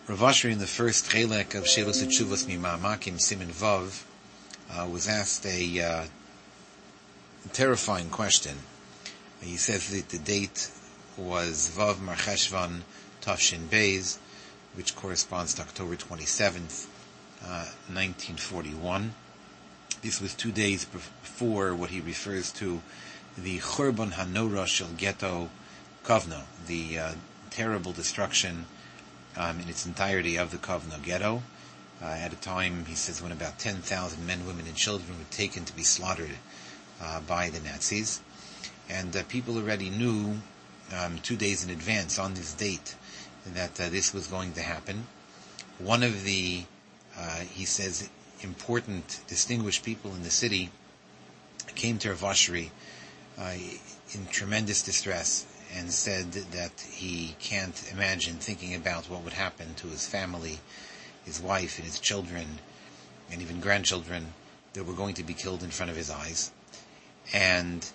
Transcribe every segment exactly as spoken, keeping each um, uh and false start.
Rav Ashri, in the first chelek of Shelos Tshuvos Mima'amakim Simin Vav, uh, was asked a uh, terrifying question. He says that the date was Vav Mar Cheshvan Tafshin Beis, which corresponds to October twenty-seventh, uh, nineteen forty-one. This was two days before what he refers to the Churban Hanora Shel Ghetto Kovno, the uh, terrible destruction um, in its entirety of the Kovno ghetto. Uh, at a time, he says, when about ten thousand men, women, and children were taken to be slaughtered uh, by the Nazis. And uh, people already knew um, two days in advance on this date that uh, this was going to happen. One of the, uh, he says, important, distinguished people in the city came to Rav Ashri uh, in tremendous distress and said that he can't imagine thinking about what would happen to his family, his wife and his children, and even grandchildren that were going to be killed in front of his eyes. And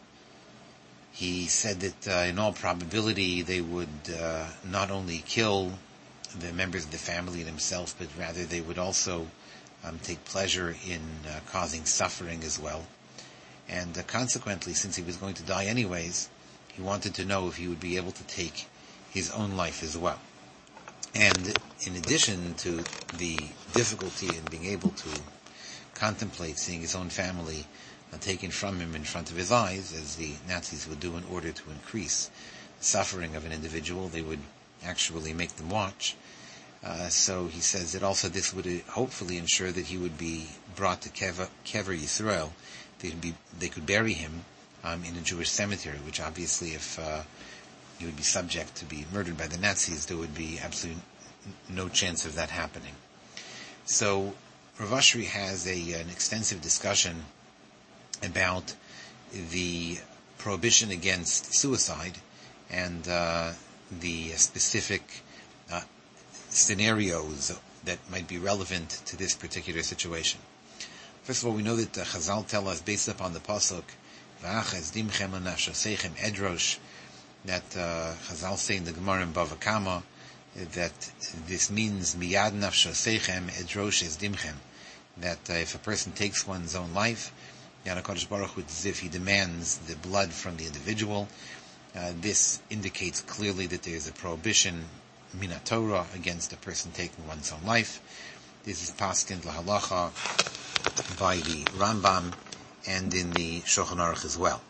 he said that uh, in all probability they would uh, not only kill the members of the family and himself, but rather they would also um, take pleasure in uh, causing suffering as well. And uh, consequently, since he was going to die anyways, he wanted to know if he would be able to take his own life as well. And in addition to the difficulty in being able to contemplate seeing his own family uh, taken from him in front of his eyes, as the Nazis would do in order to increase the suffering of an individual, they would actually make them watch. Uh, so he says that also this would uh, hopefully ensure that he would be brought to Kever, Kever Yisrael. They'd be, they could bury him um, in a Jewish cemetery, which obviously if uh, he would be subject to be murdered by the Nazis, there would be absolutely no chance of that happening. So Rav Ashri has a, an extensive discussion about the prohibition against suicide and uh, the specific uh, scenarios that might be relevant to this particular situation. First of all, we know that uh, Chazal tell us, based upon the pasuk, "V'achas dimchem l'nafshosechem edrosh," that uh, Chazal say in the Gemara in Bava Kama that this means miyad nafshosechem edrosh es dimchem, that uh, if a person takes one's own life, Yana Kodesh Baruch Hu, as if he demands the blood from the individual. Uh, this indicates clearly that there is a prohibition mina Torah against a person taking one's own life. This is paskin lahalacha by the Rambam and in the Shulchan Aruch as well.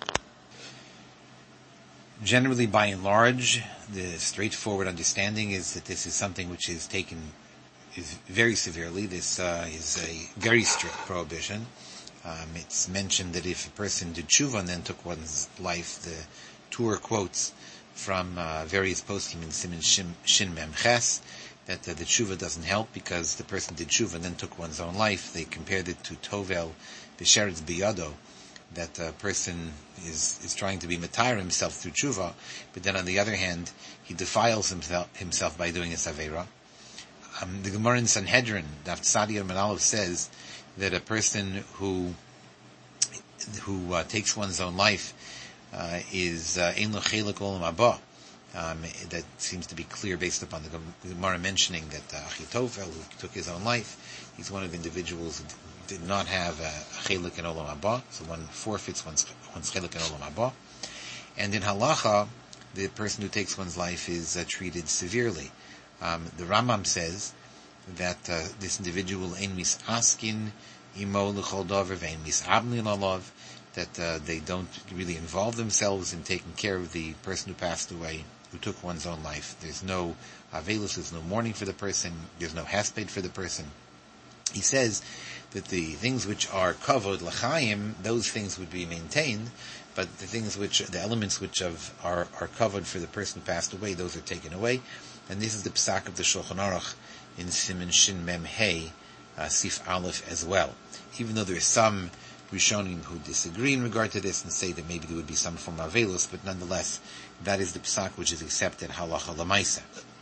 Generally, by and large, the straightforward understanding is that this is something which is taken is very severely. This uh, is a very strict prohibition. Um, it's mentioned that if a person did tshuva and then took one's life, the Torah quotes from uh, various poskim in Siman Shin, Shin Mem Ches that uh, the tshuva doesn't help because the person did tshuva and then took one's own life. They compared it to Tovel B'Sheretz B'Yado, that a person is, is trying to be matayr himself through tshuva, but then on the other hand, he defiles himself, himself by doing a savera. Um, the Gemara in Sanhedrin, Daf Tzadi Amud Aleph, says that a person who who uh, takes one's own life uh, is ein lo chelik olam haba. Um, that seems to be clear based upon the Gemara mentioning that uh, Achitofel, who took his own life, he's one of the individuals who did not have a chelik in olam haba, so one forfeits one's, one's chelik in olam haba. And in halacha, the person who takes one's life is uh, treated severely. Um, the Rambam says that uh, this individual ein misaskin imo l'chol davar ve'ein misabnin alav, that uh, they don't really involve themselves in taking care of the person who passed away, who took one's own life. There's no avelus, there's no mourning for the person, there's no hesped for the person. He says that the things which are kavod l'chaim, those things would be maintained, but the things which, the elements which have, are, are covered for the person who passed away, those are taken away. And this is the psak of the Shulchan Aruch in Siman Shin Mem Hey, uh, Sif Aleph as well. Even though there are some Rishonim who disagree in regard to this and say that maybe there would be some form of avelus, but nonetheless, that is the psak which is accepted halacha lamaisa.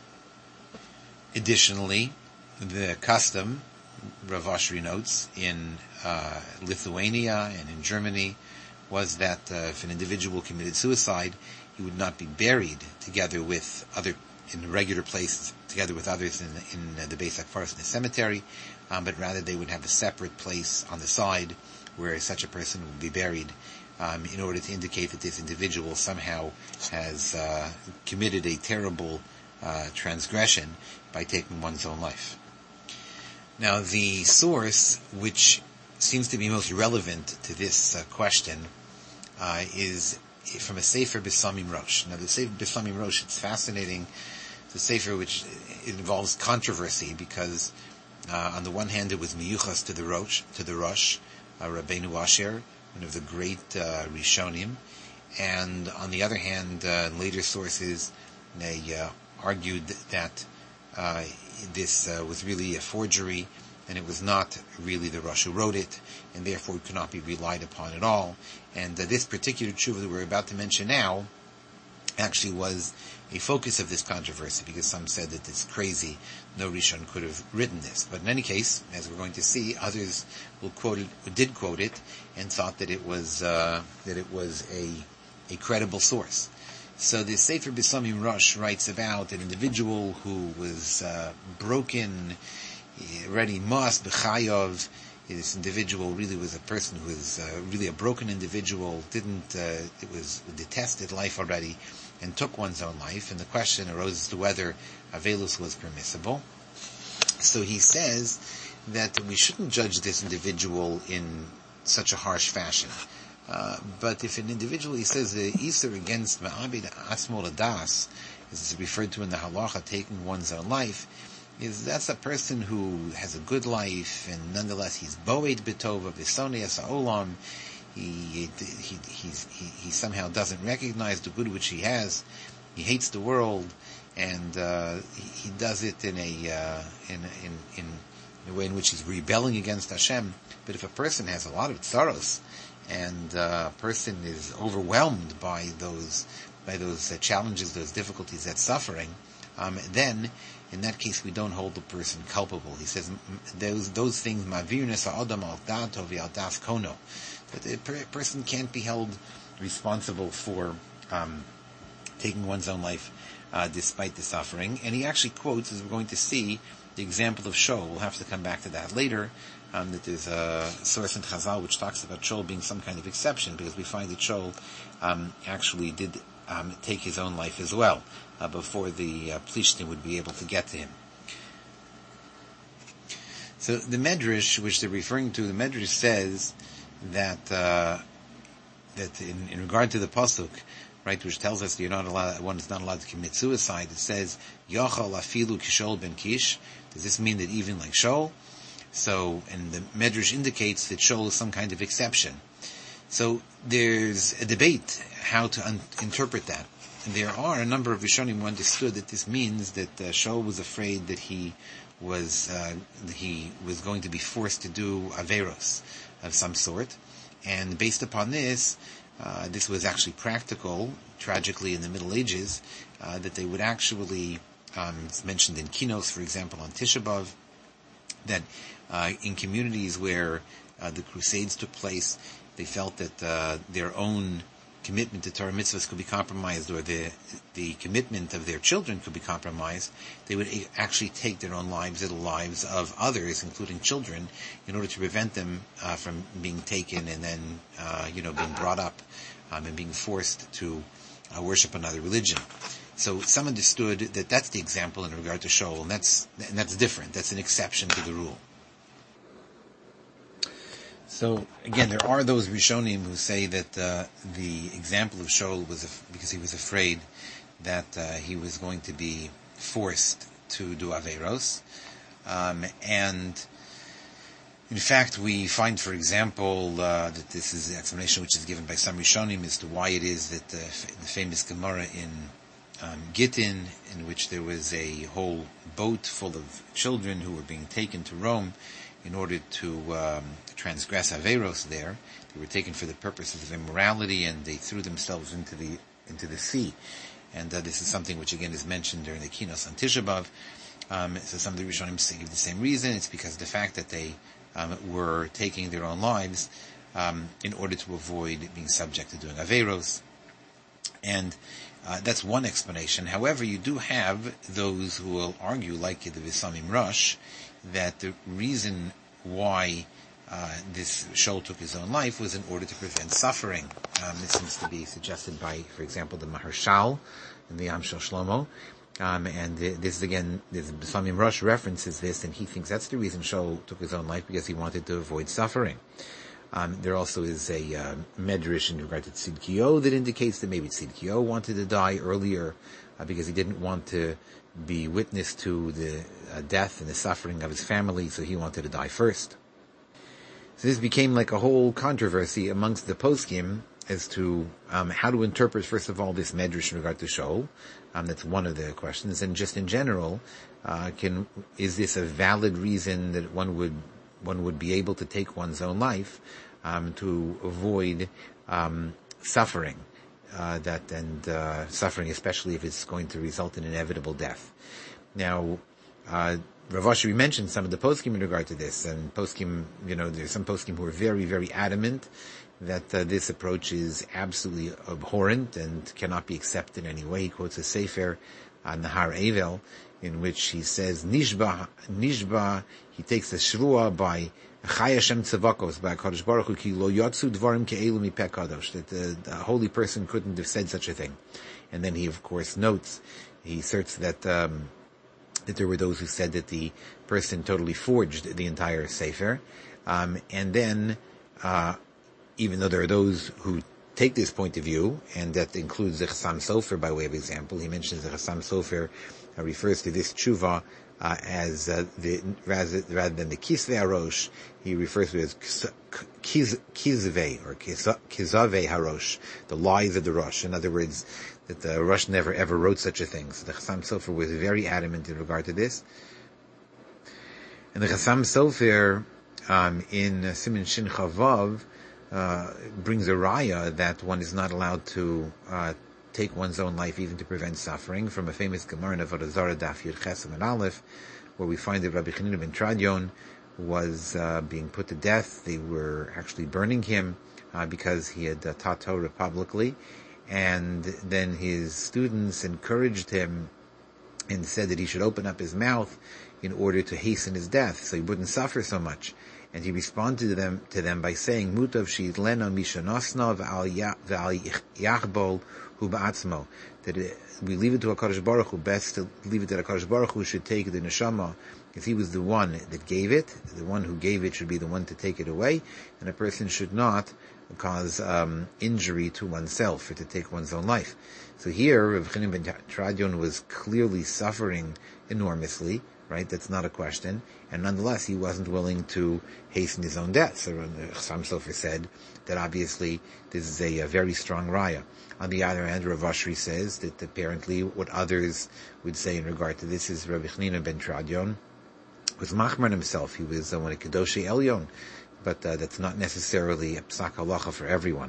Additionally, the custom, Rav Ashri notes, in uh, Lithuania and in Germany was that uh, if an individual committed suicide, he would not be buried together with other in a regular place together with others in, in uh, the Beis HaKfaros in the cemetery, um, but rather they would have a separate place on the side where such a person would be buried, um, in order to indicate that this individual somehow has uh, committed a terrible uh, transgression by taking one's own life. Now, the source which seems to be most relevant to this uh, question uh, is from a Sefer B'Samim Rosh. Now, the Sefer B'Samim Rosh, it's fascinating. It's a Sefer which involves controversy because, uh, on the one hand, it was miyuchas to the Rosh, to the Rosh, uh, Rabbeinu Asher, one of the great uh, Rishonim, and on the other hand, uh, in later sources, they uh, argued that uh, this uh, was really a forgery, and it was not really the Rosh who wrote it, and therefore it could not be relied upon at all. And uh, this particular tshuva that we're about to mention now actually was a focus of this controversy, because some said that it's crazy, no Rishon could have written this. But in any case, as we're going to see, others will quote it, did quote it, and thought that it was uh, that it was a a credible source. So the Sefer B'Samim Rosh writes about an individual who was uh, broken, already mas b'chayov. This individual really was a person who was uh, really a broken individual, didn't, uh, it was, detested life already, and took one's own life, and the question arose as to whether Avelus was permissible. So he says that we shouldn't judge this individual in such a harsh fashion. Uh, but if an individual, he says, the Isur against Ma'abid Asmol Adas, as is referred to in the halacha, taking one's own life, is that's a person who has a good life, and nonetheless he's boed betova v'sonias ha'olam. He he he he's, he he somehow doesn't recognize the good which he has. He hates the world, and uh, he, he does it in a uh, in in in a way in which he's rebelling against Hashem. But if a person has a lot of tsaros, and uh, a person is overwhelmed by those by those uh, challenges, those difficulties, that suffering, um, then in that case, we don't hold the person culpable. He says those those things mavirnus adam al dato v'al das kono, that the per- person can't be held responsible for um, taking one's own life uh, despite the suffering. And he actually quotes, as we're going to see, the example of Shaul. We'll have to come back to that later. Um, that there's a source in Chazal which talks about Shaul being some kind of exception, because we find that Shaul um, actually did um, take his own life as well. Uh, before the uh, Plishtim would be able to get to him. So the Medrash, which they're referring to, the Medrash says that uh, that in, in regard to the pasuk, right, which tells us that you're not allowed, one is not allowed to commit suicide. It says Yachal afilu kishol ben Kish. Does this mean that even like Shaul? So, and the Medrash indicates that Shaul is some kind of exception. So there's a debate how to un- interpret that. There are a number of Rishonim who understood that this means that uh, Shaul was afraid that he was uh, he was going to be forced to do averos of some sort, and based upon this, uh, this was actually practical. Tragically, in the Middle Ages, uh, that they would actually, um, it's mentioned in Kinos, for example, on Tisha B'Av, that uh, in communities where uh, the Crusades took place, they felt that uh, their own commitment to Torah mitzvahs could be compromised, or the the commitment of their children could be compromised. They would actually take their own lives or the lives of others, including children, in order to prevent them uh, from being taken and then, uh, you know, being brought up um, and being forced to uh, worship another religion. So some understood that that's the example in regard to Shaul, and that's and that's different. That's an exception to the rule. So again, there are those Rishonim who say that uh, the example of Shaul was af- because he was afraid that uh, he was going to be forced to do Averos, um, and in fact, we find, for example, uh, that this is the explanation which is given by some Rishonim as to why it is that uh, f- the famous Gemara in um, Gittin, in which there was a whole boat full of children who were being taken to Rome in order to um, transgress Averos there. They were taken for the purposes of immorality, and they threw themselves into the into the sea. And uh, this is something which again is mentioned during the Kinos on Tisha B'Av. Um, so some of the Rishonim give the same reason. It's because of the fact that they um, were taking their own lives um, in order to avoid being subject to doing Averos. And Uh, that's one explanation. However, you do have those who will argue, like the Visamim Rosh, that the reason why uh, this Shaul took his own life was in order to prevent suffering. Um, this seems to be suggested by, for example, the Maharshal in the Am Shel Shlomo. Um, and this is again, this Visamim Rosh references this, and he thinks that's the reason Shaul took his own life, because he wanted to avoid suffering. Um, there also is a uh, medrash in regard to Tzidkiyo that indicates that maybe Tzidkiyo wanted to die earlier uh, because he didn't want to be witness to the uh, death and the suffering of his family, so he wanted to die first. So this became like a whole controversy amongst the poskim as to um, how to interpret, first of all, this medrash in regard to Shaul. Um, that's one of the questions, and just in general, uh, can is this a valid reason that one would one would be able to take one's own life um, to avoid um, suffering, uh, that and uh, suffering, especially if it's going to result in inevitable death. Now, uh, Rav Asheri mentioned some of the poskim in regard to this, and poskim, you know, there's some poskim who are very, very adamant that uh, this approach is absolutely abhorrent and cannot be accepted in any way. He quotes a sefer, uh, Nahar Evel, in which he says, Nishba, Nishba, he takes a shrua by Chai Hashem Tzavakos, by HaKadosh Baruch Hu, ki lo yotzu dvarim ke'elu mipeh kadosh, that the, the holy person couldn't have said such a thing. And then he, of course, notes, he asserts that, um, that there were those who said that the person totally forged the entire sefer. Um, and then, uh, even though there are those who take this point of view, and that includes the Chassam Sofer by way of example, he mentions the Chassam Sofer Uh, refers to this tshuva uh, as uh, the rather, rather than the kisvei harosh, he refers to it as kiz, kizvei or kizavei harosh, the lies of the rosh. In other words, that the rosh never ever wrote such a thing. So the Chassam Sofer was very adamant in regard to this. And the Chassam Sofer um, in uh, Siman Shin Chavav uh, brings a raya that one is not allowed to uh, take one's own life even to prevent suffering, from a famous Gemara in Avodah Zarah Daf Yud Ches and Aleph, where we find that Rabbi Chanina ben Tradion was uh, being put to death. They were actually burning him uh, because he had uh, taught Torah publicly, and then his students encouraged him and said that he should open up his mouth in order to hasten his death, so he wouldn't suffer so much. And he responded to them to them by saying, "Mutav she'it lena mishanosna v'al yachbol hu ba'atzmo," that we leave it to HaKadosh Baruch Hu, best to leave it that HaKadosh Baruch Hu should take the neshama, because he was the one that gave it. The one who gave it should be the one to take it away, and a person should not cause um, injury to oneself or to take one's own life. So here, Rav Chanina ben Tradion was clearly suffering enormously. Right, that's not a question, and nonetheless, he wasn't willing to hasten his own death. So Chassam Sofer said that obviously this is a, a very strong raya. On the other hand, Rav Asheri says that apparently what others would say in regard to this is Rabbi Chanina ben Tradion was machmir himself. He was uh, one of Kedoshei Elyon, but uh, that's not necessarily a psak halacha for everyone.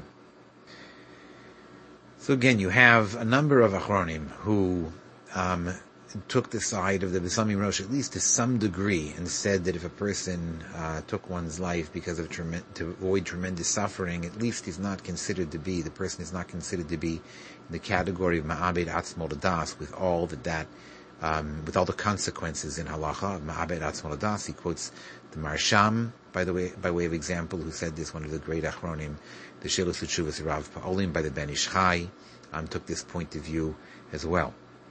So again, you have a number of achronim who um, took the side of the Visamim Rosh, at least to some degree, and said that if a person uh, took one's life because of trem- to avoid tremendous suffering, at least he's not considered to be, the person is not considered to be in the category of Ma'abed Atzmo L'das, with all that that, um, with all the consequences in halacha, Ma'abed Atzmo L'das. He quotes the Marsham, by the way, by way of example, who said this, one of the great achronim, the Shelos Utshuvas Rav Pa'olim by the Ben Ish Chai, um, took this point of view as well.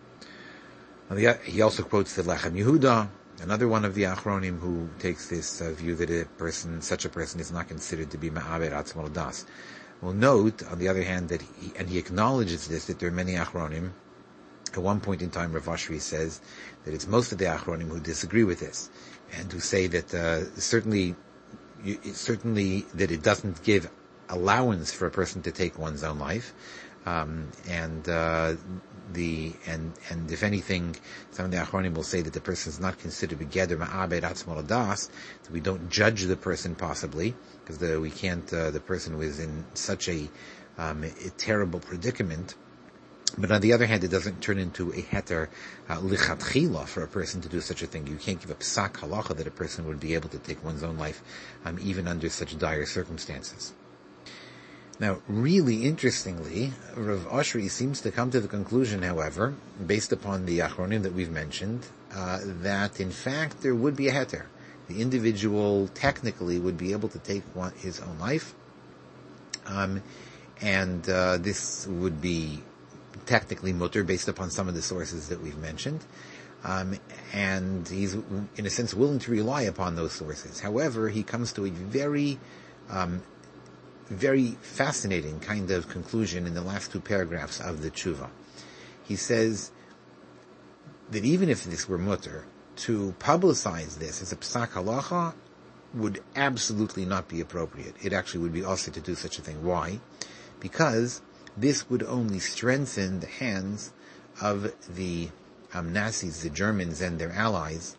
He also quotes the Lechem Yehuda, another one of the Achronim, who takes this uh, view that a person, such a person, is not considered to be Ma'abed Atzmo L'das. We'll note, on the other hand, that he, and he acknowledges this, that there are many Achronim. At one point in time, Rav Asheri says that it's most of the Achronim who disagree with this, and who say that uh, certainly, you, certainly that it doesn't give allowance for a person to take one's own life, um, and uh, the and and if anything, some of the Achronim will say that the person is not considered begeder Ma'abed Atzmo L'das, that we don't judge the person possibly, because the, we can't, uh, the person was in such a, um, a terrible predicament. But on the other hand, it doesn't turn into a heter uh, lichatchila for a person to do such a thing. You can't give a psak halacha that a person would be able to take one's own life, um, even under such dire circumstances. Now, really interestingly, Rav Oshry seems to come to the conclusion, however, based upon the Achronim that we've mentioned, uh, that in fact there would be a heter. The individual technically would be able to take one, his own life, um, and uh, this would be technically mutter based upon some of the sources that we've mentioned. Um, and he's, in a sense, willing to rely upon those sources. However, he comes to a very, um, very fascinating kind of conclusion in the last two paragraphs of the tshuva. He says that even if this were mutter, to publicize this as a psak halacha would absolutely not be appropriate. It actually would be also to do such a thing. Why? Because this would only strengthen the hands of the um, Nazis, the Germans, and their allies,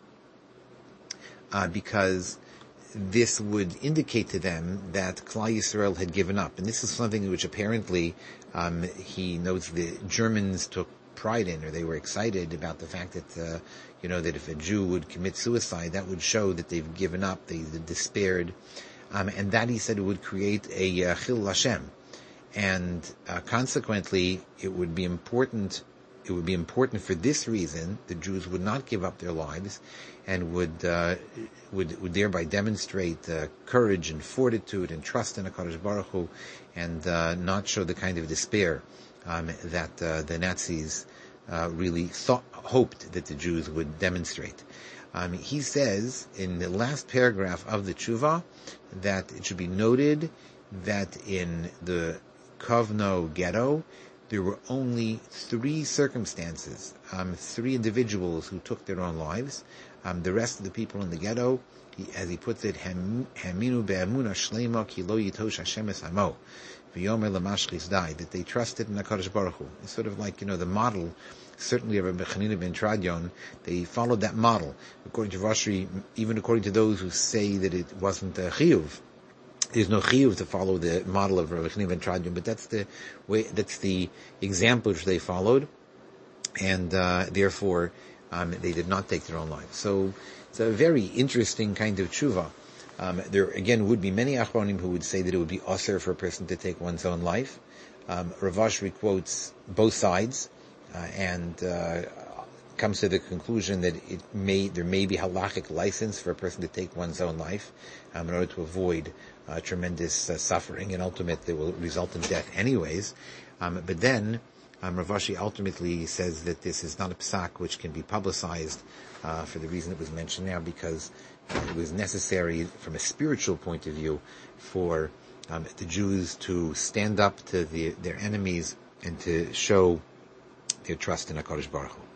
uh, because this would indicate to them that Klal Yisrael had given up. And this is something which apparently um, he notes the Germans took pride in, or they were excited about the fact that, uh, you know, that if a Jew would commit suicide, that would show that they've given up, they, they despaired. Um, and that, he said, it would create a uh, Chil Hashem. And uh, consequently, it would be important. It would be important for this reason the Jews would not give up their lives, and would uh, would, would thereby demonstrate uh, courage and fortitude and trust in HaKadosh Baruch Hu, and uh, not show the kind of despair um, that uh, the Nazis uh, really thought, hoped that the Jews would demonstrate. Um, he says in the last paragraph of the tshuva that it should be noted that in the Kovno ghetto, there were only three circumstances, um, three individuals who took their own lives. Um, the rest of the people in the ghetto, he, as he puts it, Haminu be'amuna shlema ki lo yitosh Hashem es hamo, v'yomer lamashchis dai, that they trusted in HaKadosh Baruch Hu. It's sort of like, you know, the model, certainly of Rabbi Chanina ben Tradion, they followed that model. According to Rashi, even according to those who say that it wasn't a chiyuv, there's no chiyuv to follow the model of Rabbi Chanina ben Tradion, but that's the way, that's the example which they followed, and uh, therefore um, they did not take their own lives. So it's a very interesting kind of tshuva. Um, there again would be many achronim who would say that it would be asur for a person to take one's own life. Um, Rav Oshry quotes both sides uh, and uh, comes to the conclusion that it may there may be halachic license for a person to take one's own life um, in order to avoid uh, tremendous uh, suffering, and ultimately will result in death anyways. Um, but then um, Rav Oshry ultimately says that this is not a psak which can be publicized uh, for the reason it was mentioned now, because it was necessary from a spiritual point of view for um, the Jews to stand up to the, their enemies and to show their trust in HaKadosh Baruch Hu.